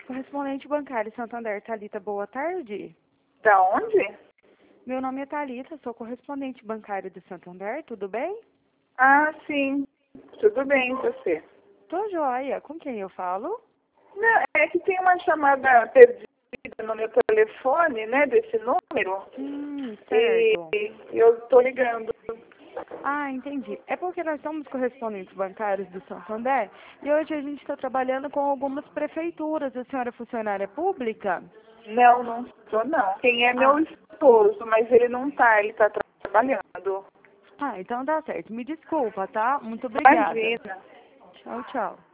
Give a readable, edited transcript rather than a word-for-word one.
Correspondente bancário Santander, Thalita, boa tarde. Da onde? Meu nome é Thalita, sou correspondente bancário do Santander, tudo bem? Ah, sim. Tudo bem, você? Tô joia. Com quem eu falo? Não, é que tem uma chamada perdida no meu telefone, né, desse número. Certo. E eu tô ligando. Ah, entendi. É porque nós somos correspondentes bancários do Santander e hoje a gente está trabalhando com algumas prefeituras. A senhora é funcionária pública? Não, não sou não. Quem é meu Ah, esposo, mas ele não tá, ele tá trabalhando. então tá certo. Me desculpa, tá? Muito obrigada. Imagina. Tchau, tchau.